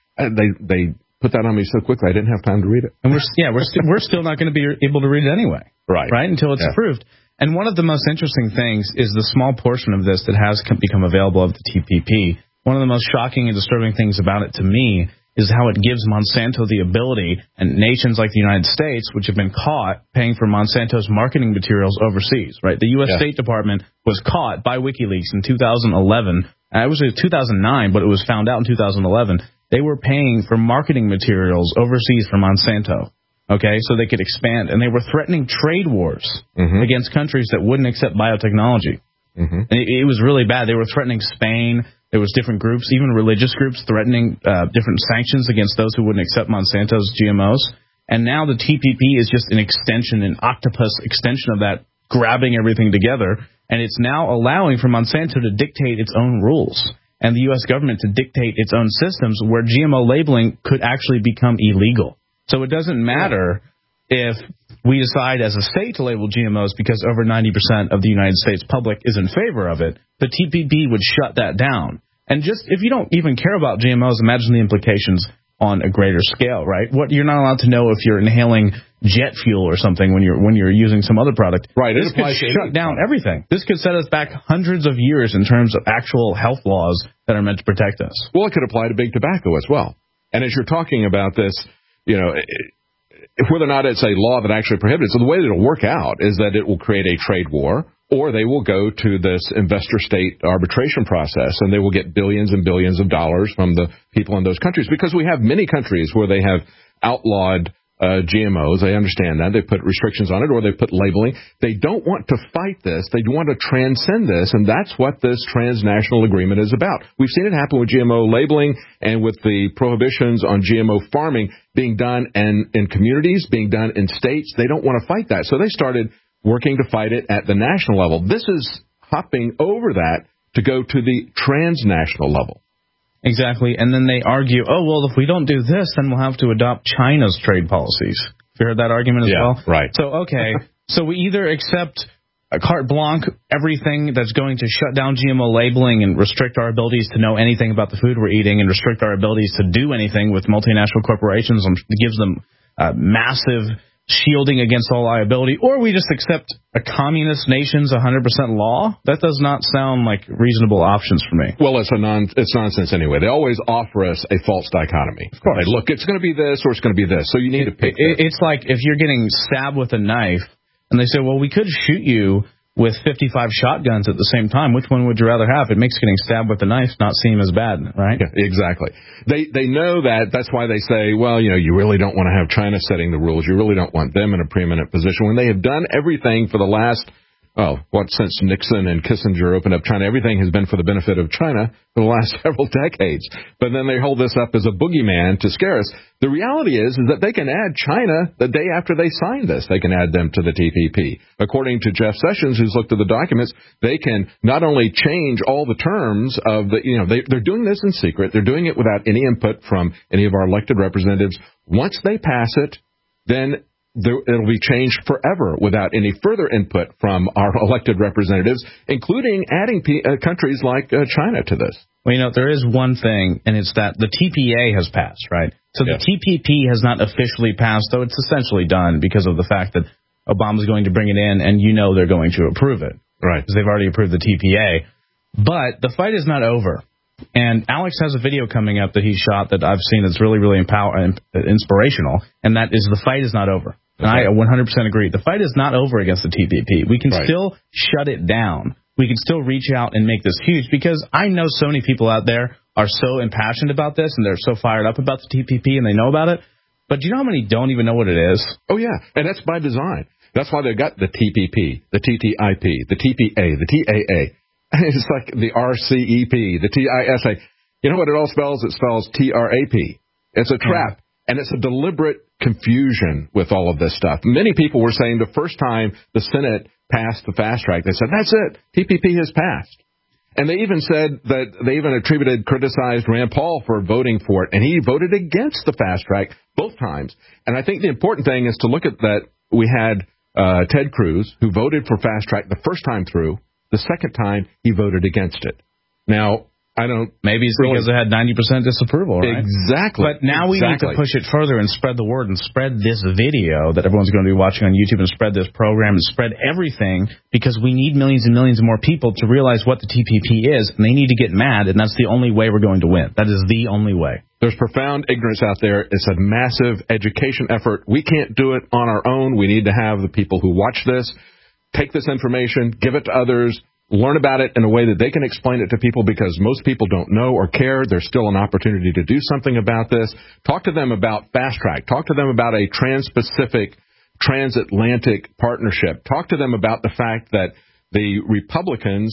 they put that on me so quickly I didn't have time to read it. And we're still not going to be able to read it anyway. Right, until it's approved. And one of the most interesting things is the small portion of this that has become available of the TPP. One of the most shocking and disturbing things about it to me is how it gives Monsanto the ability, and nations like the United States, which have been caught paying for Monsanto's marketing materials overseas, right? The U.S. State Department was caught by WikiLeaks in 2011. It was 2009, but it was found out in 2011. They were paying for marketing materials overseas for Monsanto, okay, so they could expand. And they were threatening trade wars against countries that wouldn't accept biotechnology. And it was really bad. They were threatening Spain. There was different groups, even religious groups, threatening different sanctions against those who wouldn't accept Monsanto's GMOs. And now the TPP is just an extension, an octopus extension of that, grabbing everything together. And it's now allowing for Monsanto to dictate its own rules and the U.S. government to dictate its own systems where GMO labeling could actually become illegal. So it doesn't matter if we decide as a state to label GMOs because over 90% of the United States public is in favor of it. The TPP would shut that down. And just if you don't even care about GMOs, imagine the implications on a greater scale, right? You're not allowed to know if you're inhaling jet fuel or something when you're using some other product. Right. This could shut down everything. This could set us back hundreds of years in terms of actual health laws that are meant to protect us. Well, it could apply to big tobacco as well. And as you're talking about this, whether or not it's a law that actually prohibits it, so the way that it'll work out is that it will create a trade war, or they will go to this investor-state arbitration process, and they will get billions and billions of dollars from the people in those countries, because we have many countries where they have outlawed GMOs. They understand that. They put restrictions on it, or they put labeling. They don't want to fight this. They want to transcend this, and that's what this transnational agreement is about. We've seen it happen with GMO labeling and with the prohibitions on GMO farming being done in communities, being done in states. They don't want to fight that, so they started working to fight it at the national level. This is hopping over that to go to the transnational level. Exactly. And then they argue, oh, well, if we don't do this, then we'll have to adopt China's trade policies. Have you heard that argument as well? Right. So, okay, so we either accept a carte blanche, everything that's going to shut down GMO labeling and restrict our abilities to know anything about the food we're eating and restrict our abilities to do anything with multinational corporations and gives them massive shielding against all liability, or we just accept a communist nation's 100% law. That does not sound like reasonable options for me. Well, it's nonsense anyway. They always offer us a false dichotomy. Of course. They look, it's going to be this or it's going to be this, so you need to pick It's like if you're getting stabbed with a knife, and they say, well, we could shoot you with 55 shotguns at the same time. Which one would you rather have? It makes getting stabbed with a knife not seem as bad, right? Yeah, exactly. They know that. That's why they say, well, you really don't want to have China setting the rules. You really don't want them in a preeminent position when they have done everything for the last, since Nixon and Kissinger opened up China, everything has been for the benefit of China for the last several decades. But then they hold this up as a boogeyman to scare us. The reality is that they can add China the day after they sign this. They can add them to the TPP. According to Jeff Sessions, who's looked at the documents, they can not only change all the terms of they're doing this in secret. They're doing it without any input from any of our elected representatives. Once they pass it, then it'll be changed forever without any further input from our elected representatives, including adding countries like China to this. Well, there is one thing, and it's that the TPA has passed, right? So the TPP has not officially passed, though it's essentially done because of the fact that Obama's going to bring it in, and they're going to approve it. Right. Because they've already approved the TPA. But the fight is not over. And Alex has a video coming up that he shot that I've seen that's really, really inspirational, and that is the fight is not over. And I 100% agree. The fight is not over against the TPP. We can still shut it down. We can still reach out and make this huge, because I know so many people out there are so impassioned about this and they're so fired up about the TPP and they know about it. But do you know how many don't even know what it is? Oh, yeah. And that's by design. That's why they've got the TPP, the TTIP, the TPA, the TAA. It's like the RCEP, the TISA. You know what it all spells? It spells TRAP. It's a trap. And it's a deliberate confusion with all of this stuff. Many people were saying the first time the Senate passed the fast track, they said, that's it. TPP has passed. And they even said that they even criticized Rand Paul for voting for it. And he voted against the fast track both times. And I think the important thing is to look at that. We had Ted Cruz, who voted for fast track the first time through. The second time, he voted against it. Now, maybe it's because it had 90% disapproval, right? Exactly. But now we need to push it further and spread the word and spread this video that everyone's going to be watching on YouTube and spread this program and spread everything, because we need millions and millions of more people to realize what the TPP is, and they need to get mad, and that's the only way we're going to win. That is the only way. There's profound ignorance out there. It's a massive education effort. We can't do it on our own. We need to have the people who watch this take this information, give it to others, learn about it in a way that they can explain it to people, because most people don't know or care. There's still an opportunity to do something about this. Talk to them about fast track. Talk to them about a trans-Pacific, transatlantic partnership. Talk to them about the fact that the Republicans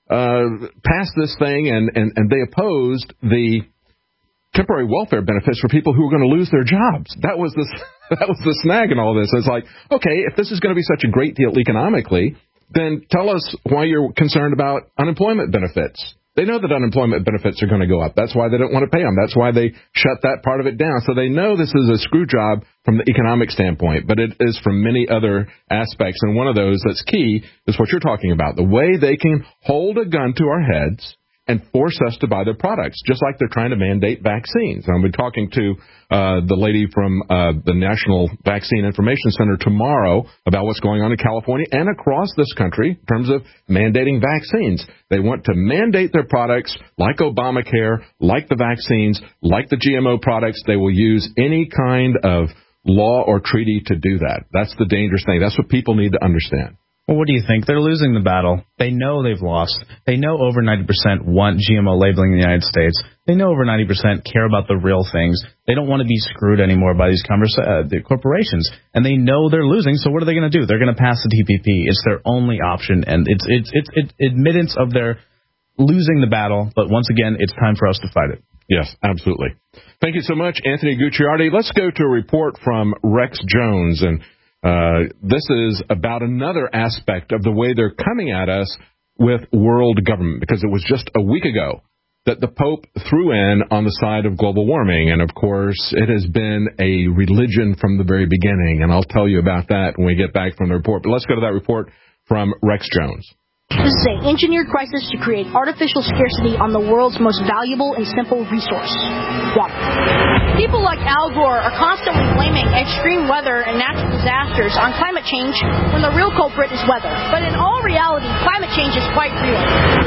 passed this thing and they opposed the temporary welfare benefits for people who are going to lose their jobs. That was the snag in all this. It's like, okay, if this is going to be such a great deal economically, then tell us why you're concerned about unemployment benefits. They know that unemployment benefits are going to go up. That's why they don't want to pay them. That's why they shut that part of it down. So they know this is a screw job from the economic standpoint, but it is from many other aspects. And one of those that's key is what you're talking about, the way they can hold a gun to our heads and force us to buy their products, just like they're trying to mandate vaccines. And I'll be talking to the lady from the National Vaccine Information Center tomorrow about what's going on in California and across this country in terms of mandating vaccines. They want to mandate their products like Obamacare, like the vaccines, like the GMO products. They will use any kind of law or treaty to do that. That's the dangerous thing. That's what people need to understand. Well, what do you think? They're losing the battle. They know they've lost. They know over 90% want GMO labeling in the United States. They know over 90% care about the real things. They don't want to be screwed anymore by these the corporations. And they know they're losing, so what are they going to do? They're going to pass the TPP. It's their only option, and it's admittance of their losing the battle. But once again, it's time for us to fight it. Yes, absolutely. Thank you so much, Anthony Gucciardi. Let's go to a report from Rex Jones, and this is about another aspect of the way they're coming at us with world government, because it was just a week ago that the Pope threw in on the side of global warming. And, of course, it has been a religion from the very beginning, and I'll tell you about that when we get back from the report. But let's go to that report from Rex Jones. This is an engineered crisis to create artificial scarcity on the world's most valuable and simple resource, water. People like Al Gore are constantly blaming extreme weather and natural disasters on climate change when the real culprit is weather. But in all reality, climate change is quite real.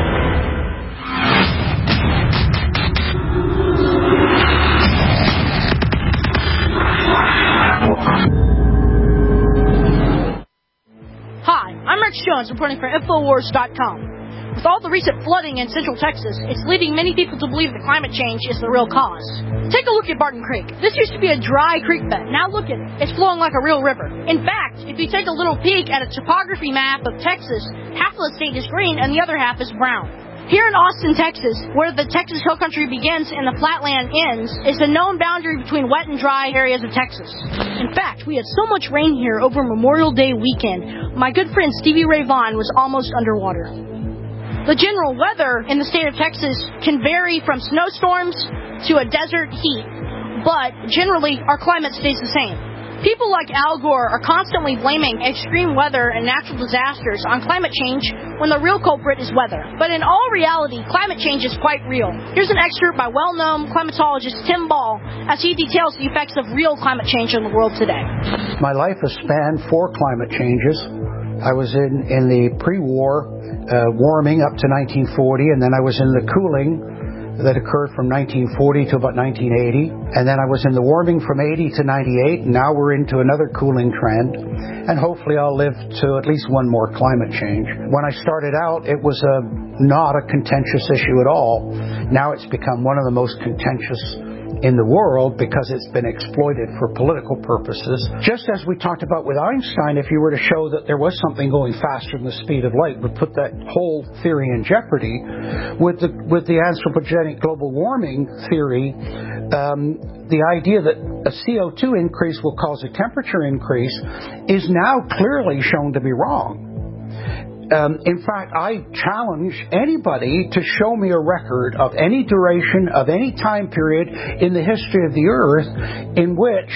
Hi, I'm Rex Jones reporting for Infowars.com. With all the recent flooding in central Texas, it's leading many people to believe that climate change is the real cause. Take a look at Barton Creek. This used to be a dry creek bed. Now look at it. It's flowing like a real river. In fact, if you take a little peek at a topography map of Texas, half of the state is green and the other half is brown. Here in Austin, Texas, where the Texas Hill Country begins and the flatland ends, is the known boundary between wet and dry areas of Texas. In fact, we had so much rain here over Memorial Day weekend, my good friend Stevie Ray Vaughan was almost underwater. The general weather in the state of Texas can vary from snowstorms to a desert heat, but generally our climate stays the same. People like Al Gore are constantly blaming extreme weather and natural disasters on climate change when the real culprit is weather. But in all reality, climate change is quite real. Here's an excerpt by well-known climatologist Tim Ball as he details the effects of real climate change in the world today. My life has spanned 4 climate changes. I was in the pre-war warming up to 1940, and then I was in the cooling that occurred from 1940 to about 1980. And then I was in the warming from 80 to 98, and now we're into another cooling trend. And hopefully I'll live to at least one more climate change. When I started out, it was not a contentious issue at all. Now it's become one of the most contentious in the world because it's been exploited for political purposes. Just as we talked about with Einstein, if you were to show that there was something going faster than the speed of light, would put that whole theory in jeopardy. With the anthropogenic global warming theory, the idea that a CO2 increase will cause a temperature increase is now clearly shown to be wrong. In fact, I challenge anybody to show me a record of any duration of any time period in the history of the Earth in which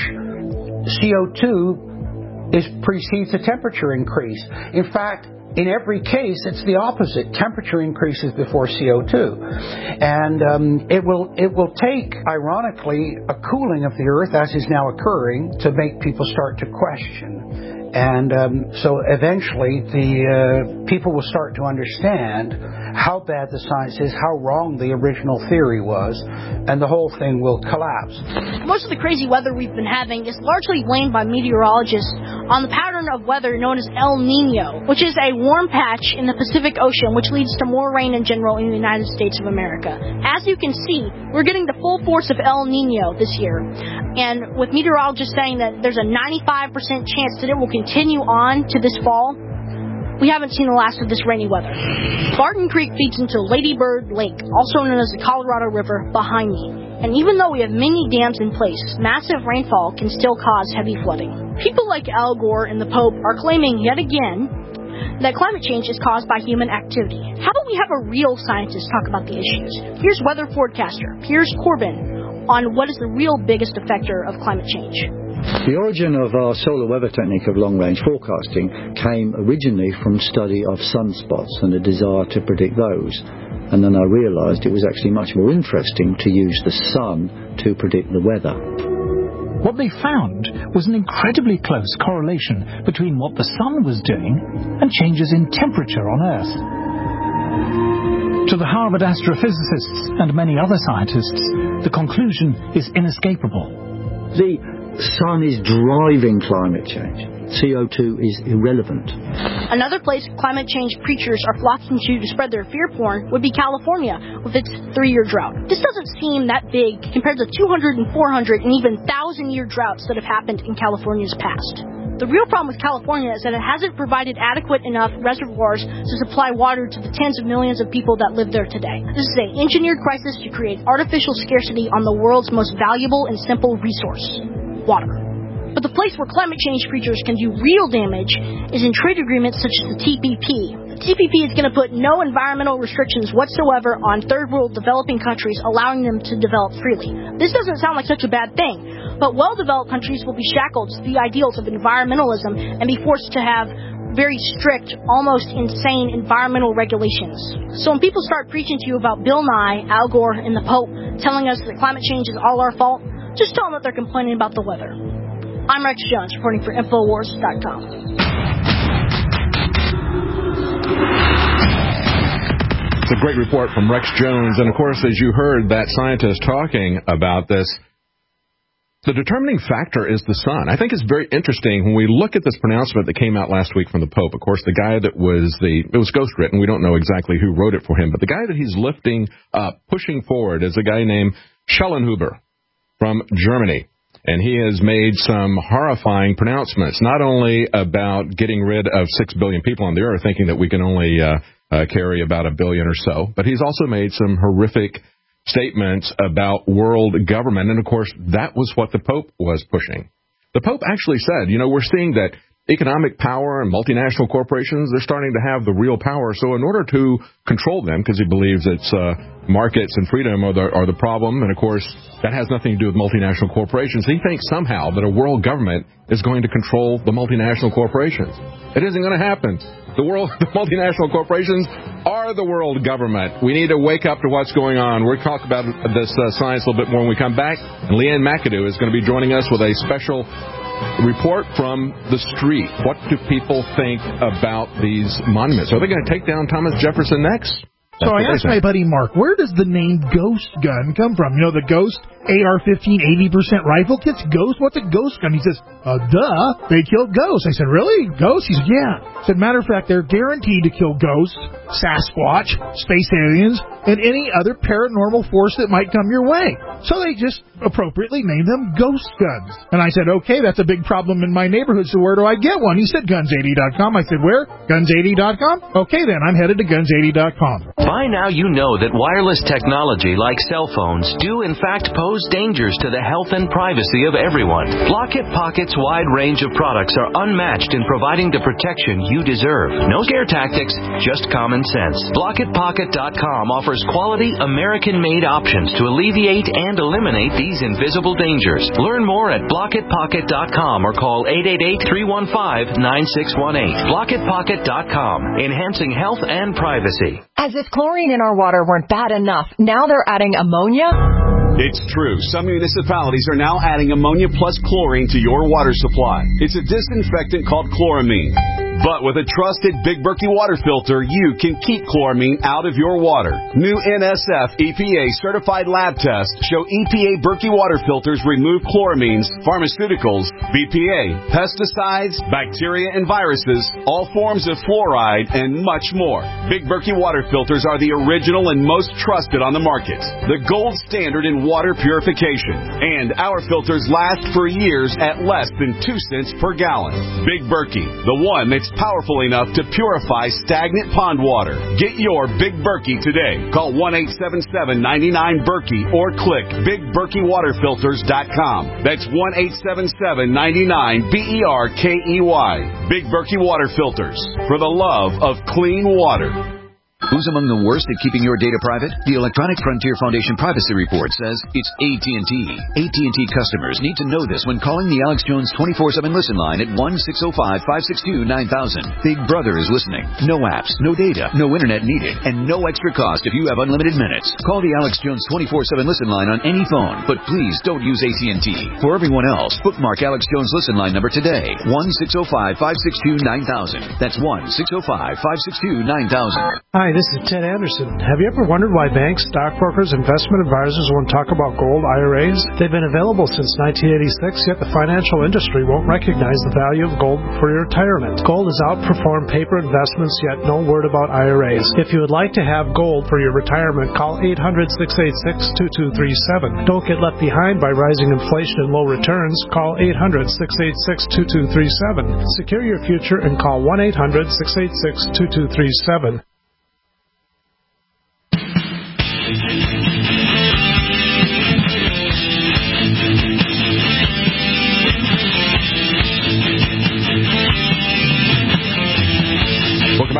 CO2 precedes a temperature increase. In fact, in every case, it's the opposite. Temperature increases before CO2. And it will take, ironically, a cooling of the Earth, as is now occurring, to make people start to question. And so eventually the people will start to understand how bad the science is, how wrong the original theory was, and the whole thing will collapse. Most of the crazy weather we've been having is largely blamed by meteorologists on the pattern of weather known as El Nino, which is a warm patch in the Pacific Ocean, which leads to more rain in general in the United States of America. As you can see, we're getting the full force of El Nino this year. And with meteorologists saying that there's a 95% chance that it will continue on to this fall, we haven't seen the last of this rainy weather. Barton Creek feeds into Lady Bird Lake, also known as the Colorado River, behind me. And even though we have many dams in place, massive rainfall can still cause heavy flooding. People like Al Gore and the Pope are claiming yet again that climate change is caused by human activity. How about we have a real scientist talk about the issues? Here's weather forecaster Piers Corbin on what is the real biggest effector of climate change. The origin of our solar weather technique of long-range forecasting came originally from study of sunspots and a desire to predict those. And then I realized it was actually much more interesting to use the sun to predict the weather. What they found was an incredibly close correlation between what the sun was doing and changes in temperature on Earth. To the Harvard astrophysicists and many other scientists, the conclusion is inescapable. The sun is driving climate change. CO2 is irrelevant. Another place climate change preachers are flocking to spread their fear porn would be California with its 3-year drought. This doesn't seem that big compared to 200 and 400 and even 1,000-year droughts that have happened in California's past. The real problem with California is that it hasn't provided adequate enough reservoirs to supply water to the tens of millions of people that live there today. This is an engineered crisis to create artificial scarcity on the world's most valuable and simple resource, water. But the place where climate change creatures can do real damage is in trade agreements such as the TPP. The TPP is going to put no environmental restrictions whatsoever on third world developing countries, allowing them to develop freely. This doesn't sound like such a bad thing, but well-developed countries will be shackled to the ideals of environmentalism and be forced to have very strict, almost insane environmental regulations. So when people start preaching to you about Bill Nye, Al Gore, and the Pope telling us that climate change is all our fault, just tell them that they're complaining about the weather. I'm Rex Jones, reporting for Infowars.com. It's a great report from Rex Jones. And, of course, as you heard that scientist talking about this, the determining factor is the sun. I think it's very interesting when we look at this pronouncement that came out last week from the Pope. Of course, the guy that it was ghostwritten. We don't know exactly who wrote it for him. But the guy that he's lifting up, pushing forward, is a guy named Schellenhuber from Germany. And he has made some horrifying pronouncements, not only about getting rid of 6 billion people on the earth, thinking that we can only carry about 1 billion or so, but he's also made some horrific statements about world government. And, of course, that was what the Pope was pushing. The Pope actually said, we're seeing that economic power and multinational corporations, they're starting to have the real power. So in order to control them, because he believes it's markets and freedom are the problem, and of course that has nothing to do with multinational corporations, he thinks somehow that a world government is going to control the multinational corporations. It isn't going to happen. The multinational corporations are the world government. We need to wake up to what's going on. We'll talk about this science a little bit more when we come back. And Leanne McAdoo is going to be joining us with a special report from the street. What do people think about these monuments? Are they going to take down Thomas Jefferson next? So I asked my buddy Mark, where does the name Ghost Gun come from? The Ghost AR-15 80% rifle kit's Ghost? What's a Ghost Gun? He says, duh, they killed ghosts. I said, really? Ghosts? He said, yeah. I said, matter of fact, they're guaranteed to kill ghosts, Sasquatch, space aliens, and any other paranormal force that might come your way. So they just appropriately named them Ghost Guns. And I said, okay, that's a big problem in my neighborhood, so where do I get one? He said, guns80.com. I said, where? Guns80.com? Okay, then, I'm headed to guns80.com. By now you know that wireless technology like cell phones do in fact pose dangers to the health and privacy of everyone. Blockit Pocket's wide range of products are unmatched in providing the protection you deserve. No scare tactics, just common sense. BlockitPocket.com offers quality American-made options to alleviate and eliminate these invisible dangers. Learn more at BlockitPocket.com or call 888-315-9618. BlockitPocket.com, enhancing health and privacy. As if chlorine in our water weren't bad enough, now they're adding ammonia? It's true. Some municipalities are now adding ammonia plus chlorine to your water supply. It's a disinfectant called chloramine. But with a trusted Big Berkey water filter, you can keep chloramine out of your water. New NSF EPA certified lab tests show EPA Berkey water filters remove chloramines, pharmaceuticals, BPA, pesticides, bacteria and viruses, all forms of fluoride, and much more. Big Berkey water filters are the original and most trusted on the market. The gold standard in water purification. And our filters last for years at less than 2 cents per gallon. Big Berkey, the one that's powerful enough to purify stagnant pond water. Get your Big Berkey today. Call 1-877-99-BERKEY or click BigBerkeyWaterFilters.com. That's 1-877-99-BERKEY. Big Berkey Water Filters, for the love of clean water. Who's among the worst at keeping your data private? The Electronic Frontier Foundation Privacy Report says it's AT&T. AT&T customers need to know this when calling the Alex Jones 24/7 listen line at 1-605-562-9000. Big Brother is listening. No apps, no data, no internet needed, and no extra cost if you have unlimited minutes. Call the Alex Jones 24/7 listen line on any phone, but please don't use AT&T. For everyone else, bookmark Alex Jones listen line number today. 1-605-562-9000. That's 1-605-562-9000. Hi, this is Ted Anderson. Have you ever wondered why banks, stockbrokers, investment advisors won't talk about gold IRAs? They've been available since 1986, yet the financial industry won't recognize the value of gold for your retirement. Gold has outperformed paper investments, yet no word about IRAs. If you would like to have gold for your retirement, call 800-686-2237. Don't get left behind by rising inflation and low returns. Call 800-686-2237. Secure your future and call 1-800-686-2237.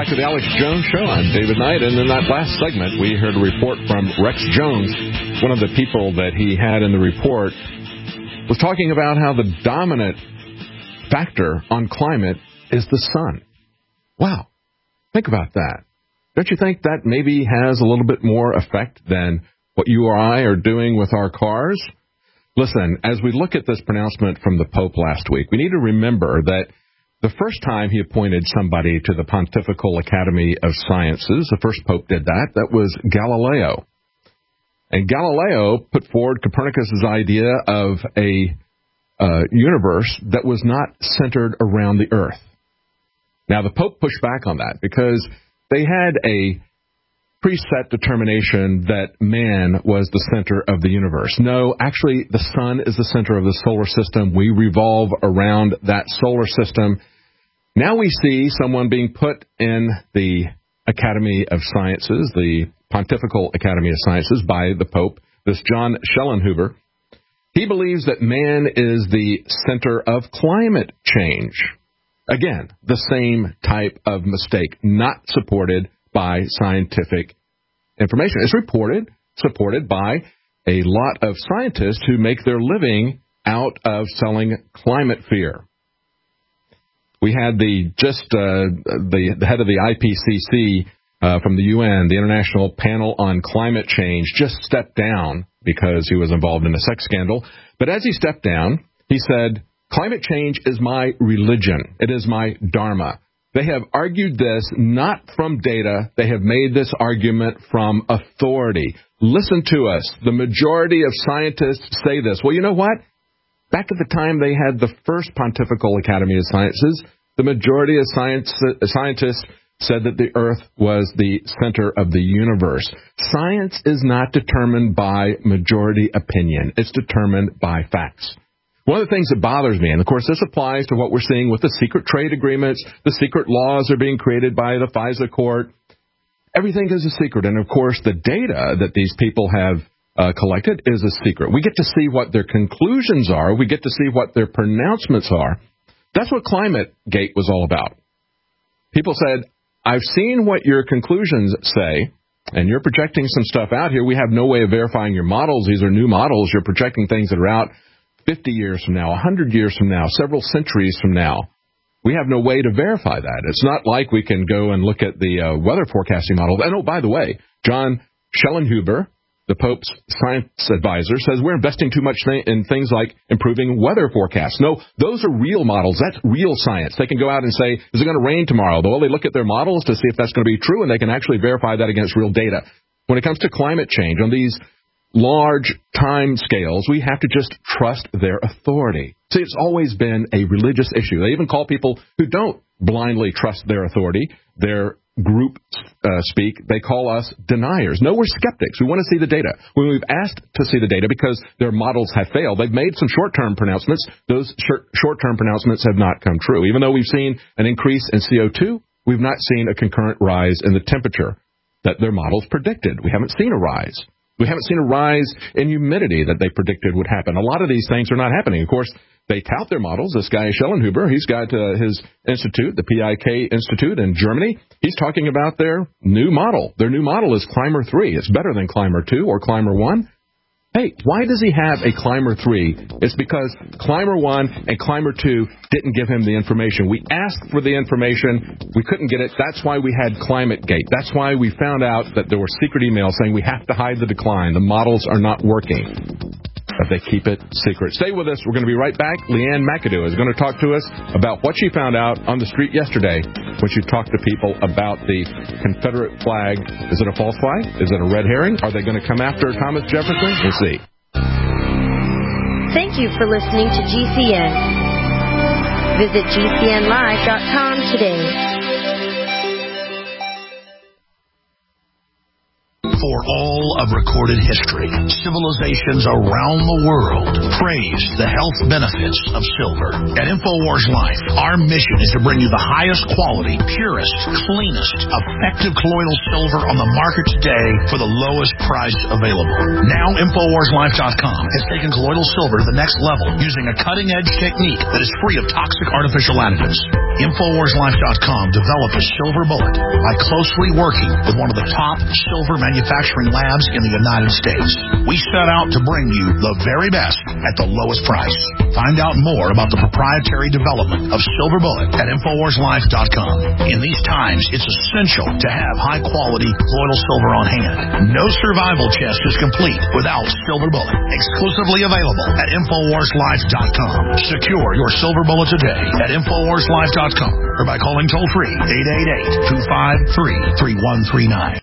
back to the Alex Jones Show. I'm David Knight, and in that last segment, we heard a report from Rex Jones. One of the people that he had in the report was talking about how the dominant factor on climate is the sun. Wow. Think about that. Don't you think that maybe has a little bit more effect than what you or I are doing with our cars? Listen, as we look at this pronouncement from the Pope last week, we need to remember that the first time he appointed somebody to the Pontifical Academy of Sciences, the first Pope did that, that was Galileo. And Galileo put forward Copernicus' idea of a universe that was not centered around the Earth. Now, the Pope pushed back on that because they had a preset determination that man was the center of the universe. No, actually, the sun is the center of the solar system. We revolve around that solar system. Now we see someone being put in the Academy of Sciences, the Pontifical Academy of Sciences, by the Pope, this John Schellenhuber. He believes that man is the center of climate change. Again, the same type of mistake, not supported by scientific information. It's supported by a lot of scientists who make their living out of selling climate fear. We had the head of the IPCC from the UN, the International Panel on Climate Change, just stepped down because he was involved in a sex scandal. But as he stepped down, he said, "Climate change is my religion. It is my dharma." They have argued this not from data. They have made this argument from authority. Listen to us. The majority of scientists say this. Well, you know what? Back at the time they had the first Pontifical Academy of Sciences, the majority of scientists said that the Earth was the center of the universe. Science is not determined by majority opinion. It's determined by facts. One of the things that bothers me, and of course this applies to what we're seeing with the secret trade agreements, the secret laws are being created by the FISA court. Everything is a secret. And of course the data that these people have collected is a secret. We get to see what their conclusions are. We get to see what their pronouncements are. That's what ClimateGate was all about. People said, I've seen what your conclusions say, and you're projecting some stuff out here. We have no way of verifying your models. These are new models. You're projecting things that are out 50 years from now, 100 years from now, several centuries from now. We have no way to verify that. It's not like we can go and look at the weather forecasting model. And, oh, by the way, John Schellenhuber, the Pope's science advisor, says we're investing too much in things like improving weather forecasts. No, those are real models. That's real science. They can go out and say, is it going to rain tomorrow? Well, they look at their models to see if that's going to be true, and they can actually verify that against real data. When it comes to climate change, on these large time scales, we have to just trust their authority. See, it's always been a religious issue. They even call people who don't blindly trust their authority, their group speak, they call us deniers. No, we're skeptics. We want to see the data. When we've asked to see the data because their models have failed, they've made some short-term pronouncements. Those short-term pronouncements have not come true. Even though we've seen an increase in CO2, we've not seen a concurrent rise in the temperature that their models predicted. We haven't seen a rise. We haven't seen a rise in humidity that they predicted would happen. A lot of these things are not happening. Of course, they tout their models. This guy, Schellenhuber, he's got his institute, the PIK Institute in Germany. He's talking about their new model. Their new model is Climber 3. It's better than Climber 2 or Climber 1. Hey, why does he have a Climber 3? It's because Climber 1 and Climber 2 didn't give him the information. We asked for the information. We couldn't get it. That's why we had ClimateGate. That's why we found out that there were secret emails saying we have to hide the decline. The models are not working. But they keep it secret. Stay with us. We're going to be right back. Leanne McAdoo is going to talk to us about what she found out on the street yesterday when she talked to people about the Confederate flag. Is it a false flag? Is it a red herring? Are they going to come after Thomas Jefferson? We'll see. Thank you for listening to GCN. Visit GCNlive.com today. For all of recorded history, civilizations around the world praise the health benefits of silver. At InfoWars Life, our mission is to bring you the highest quality, purest, cleanest, effective colloidal silver on the market today for the lowest price available. Now, InfoWarsLife.com has taken colloidal silver to the next level using a cutting-edge technique that is free of toxic artificial additives. InfoWarsLife.com developed a silver bullet by closely working with one of the top silver manufacturing labs in the United States. We set out to bring you the very best at the lowest price. Find out more about the proprietary development of silver bullet at InfoWarsLife.com. In these times, it's essential to have high-quality colloidal silver on hand. No survival chest is complete without silver bullet. Exclusively available at InfoWarsLife.com. Secure your silver bullet today at InfoWarsLife.com or by calling toll-free 888-253-3139.